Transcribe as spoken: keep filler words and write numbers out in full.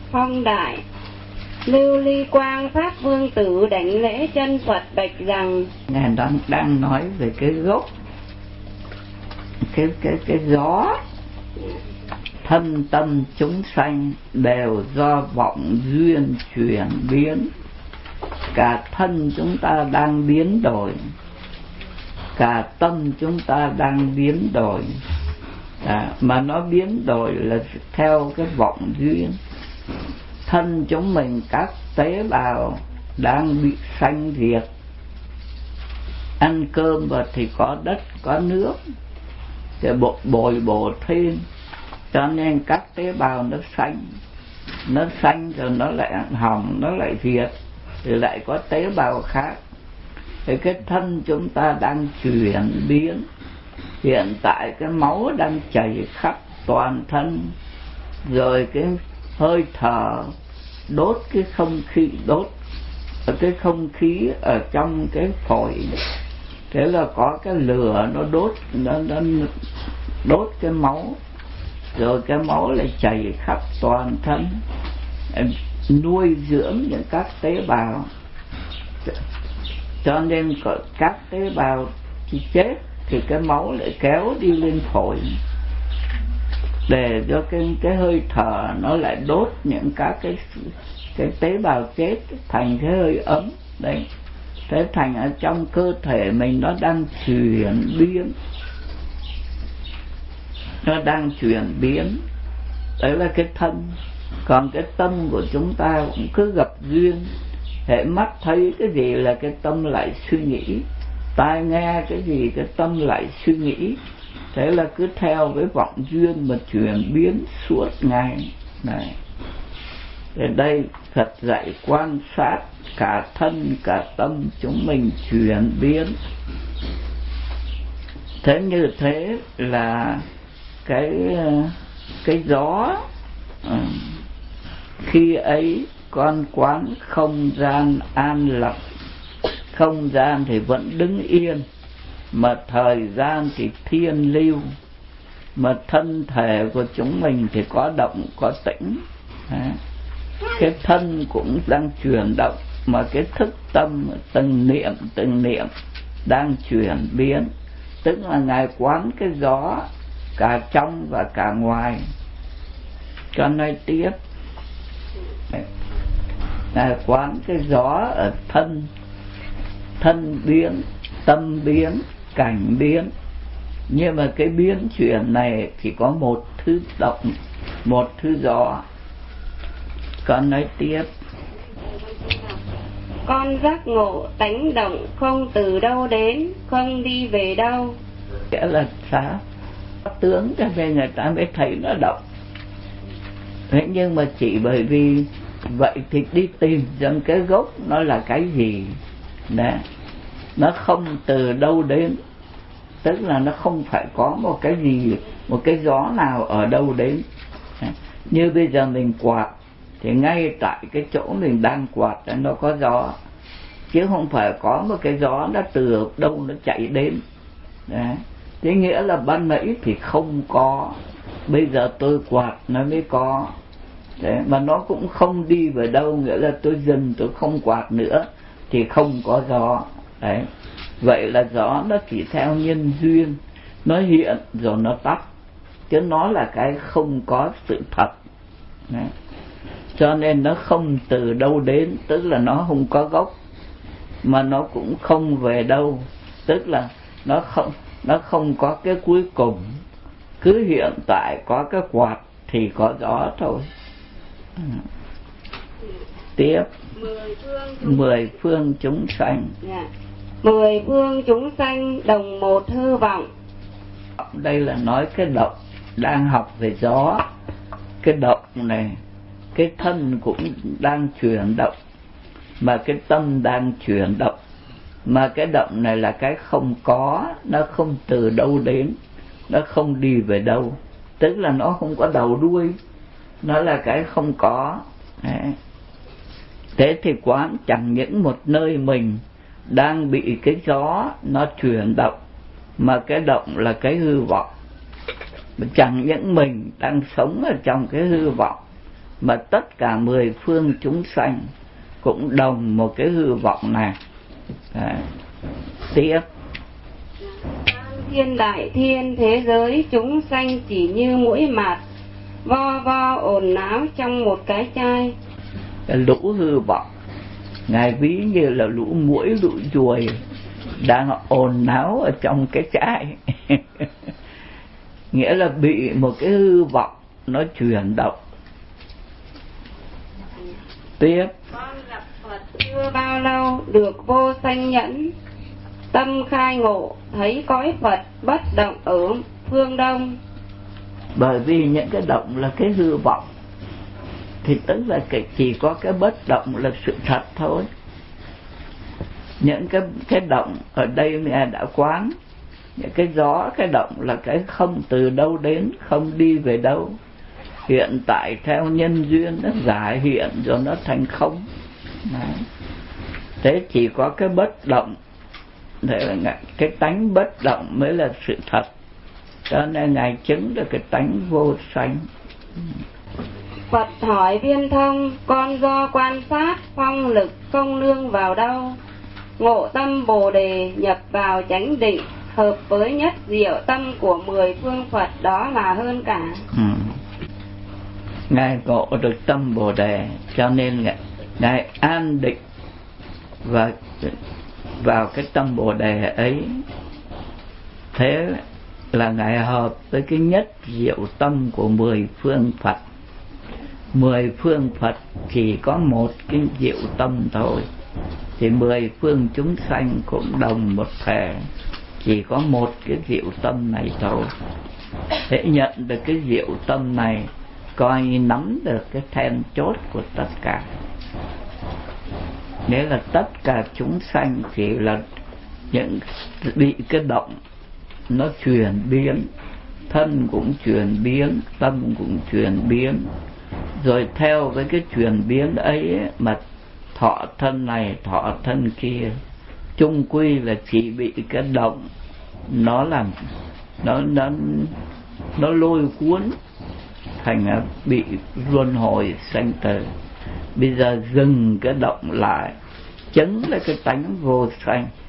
phong đại. Lưu Ly Quang Pháp Vương Tử đảnh lễ chân Phật bạch rằng: Ngài đang đang nói về cái gốc, cái cái cái gió. Thân tâm chúng sanh đều do vọng duyên chuyển biến. Cả thân chúng ta đang biến đổi, cả tâm chúng ta đang biến đổi, à, mà nó biến đổi là theo cái vọng duyên. Thân chúng mình các tế bào đang bị sanh diệt. Ăn cơm và thì có đất có nước, để bồi bồi bổ thêm, cho nên các tế bào nó sanh, nó sanh rồi nó lại hỏng, nó lại diệt, rồi lại có tế bào khác. Thì cái thân chúng ta đang chuyển biến. Hiện tại cái máu đang chảy khắp toàn thân, rồi cái hơi thở đốt cái không khí, đốt cái không khí ở trong cái phổi. Thế là có cái lửa nó đốt, nó, nó đốt cái máu, rồi cái máu lại chảy khắp toàn thân, nuôi dưỡng những các tế bào. Cho nên các tế bào khi chết thì cái máu lại kéo đi lên phổi, để cho cái, cái hơi thở nó lại đốt những các cái, cái tế bào chết thành cái hơi ấm. Đấy, thế thành ở trong cơ thể mình nó đang chuyển biến, nó đang chuyển biến. Đấy là cái thân. Còn cái tâm của chúng ta cũng cứ gặp duyên, hệ mắt thấy cái gì là cái tâm lại suy nghĩ, tai nghe cái gì cái tâm lại suy nghĩ. Thế là cứ theo cái vọng duyên mà chuyển biến suốt ngày này. Ở đây Phật dạy quan sát cả thân cả tâm chúng mình chuyển biến. Thế như thế là cái cái gió, khi ấy con quán không gian an lặng. Không gian thì vẫn đứng yên, mà thời gian thì thiên lưu. Mà thân thể của chúng mình thì có động có tĩnh. Cái thân cũng đang chuyển động, mà cái thức tâm từng niệm từng niệm đang chuyển biến. Tức là Ngài quán cái gió cả trong và cả ngoài. Cho nói tiếp, Ngài quán cái gió ở thân. Thân biến, tâm biến, cảnh biến. Nhưng mà cái biến chuyển này thì có một thứ động, một thứ gió. Con nói tiếp, con giác ngộ tánh động không từ đâu đến, không đi về đâu. Nghĩa là sao? Tướng cho nên người ta mới thấy nó động. Thế nhưng mà chỉ bởi vì vậy thì đi tìm rằng cái gốc nó là cái gì. Đấy, nó không từ đâu đến, tức là nó không phải có một cái gì, một cái gió nào ở đâu đến. Như bây giờ mình quạt thì ngay tại cái chỗ mình đang quạt nó có gió, chứ không phải có một cái gió nó từ đâu nó chạy đến. Đấy, thế nghĩa là ban nãy thì không có, bây giờ tôi quạt nó mới có. Đấy, mà nó cũng không đi về đâu, nghĩa là tôi dừng, tôi không quạt nữa thì không có gió. Đấy, vậy là gió nó chỉ theo nhân duyên, nó hiện rồi nó tắt, chứ nó là cái không có sự thật. Đấy, cho nên nó không từ đâu đến, tức là nó không có gốc, mà nó cũng không về đâu, tức là nó không nó không có cái cuối cùng. Cứ hiện tại có cái quạt thì có gió thôi. Ừ. Tiếp, Mười phương chúng, mười phương chúng sanh. yeah. Mười phương chúng sanh đồng một hư vọng. Đây là nói cái động, đang học về gió. Cái động này, cái thân cũng đang chuyển động, mà cái tâm đang chuyển động. Mà cái động này là cái không có, nó không từ đâu đến, nó không đi về đâu, tức là nó không có đầu đuôi, nó là cái không có. Đấy, thế thì quán chẳng những một nơi mình đang bị cái gió nó chuyển động, mà cái động là cái hư vọng. Chẳng những mình đang sống ở trong cái hư vọng, mà tất cả mười phương chúng sanh cũng đồng một cái hư vọng này. Đấy. Tiếp. Thiên đại thiên thế giới chúng sanh chỉ như muỗi mạt, vo vo ồn náo trong một cái chai. Cái lũ hư vọng, Ngài ví như là lũ muỗi lũ ruồi đang ồn náo ở trong cái chai. Nghĩa là bị một cái hư vọng nó chuyển động. Tiếp. Con gặp Phật chưa bao lâu, được vô sanh nhẫn, tâm khai ngộ, thấy cõi Phật bất động ở phương Đông. Bởi vì những cái động là cái hư vọng, thì tức là cái chỉ có cái bất động là sự thật thôi. Những cái cái động ở đây Ngài đã quán, những cái gió, cái động là cái không từ đâu đến, không đi về đâu. Hiện tại theo nhân duyên nó giả hiện rồi nó thành không. Đấy. Thế chỉ có cái bất động, thế là cái tánh bất động mới là sự thật. Cho nên Ngài chứng được cái tánh vô sanh. Phật hỏi Viên Thông, con do quan sát phong lực không nương vào đâu, ngộ tâm Bồ Đề nhập vào chánh định, hợp với nhất diệu tâm của mười phương Phật, đó là hơn cả. Ừ. Ngài ngộ được tâm Bồ Đề, cho nên Ngài, Ngài an định và vào cái tâm Bồ Đề ấy. Thế là Ngài hợp với cái nhất diệu tâm của mười phương Phật. Mười phương Phật chỉ có một cái diệu tâm thôi, thì mười phương chúng sanh cũng đồng một thể, chỉ có một cái diệu tâm này thôi. Thế nhận được cái diệu tâm này, coi như nắm được cái then chốt của tất cả. Nghĩa là tất cả chúng sanh chỉ là những bị cái động nó chuyển biến, thân cũng chuyển biến, tâm cũng chuyển biến, rồi theo với cái chuyển biến ấy mà thọ thân này thọ thân kia, chung quy là chỉ bị cái động nó làm nó nó nó lôi cuốn thành bị luân hồi sanh tử. Bây giờ dừng cái động lại, chứng là cái tánh vô sanh,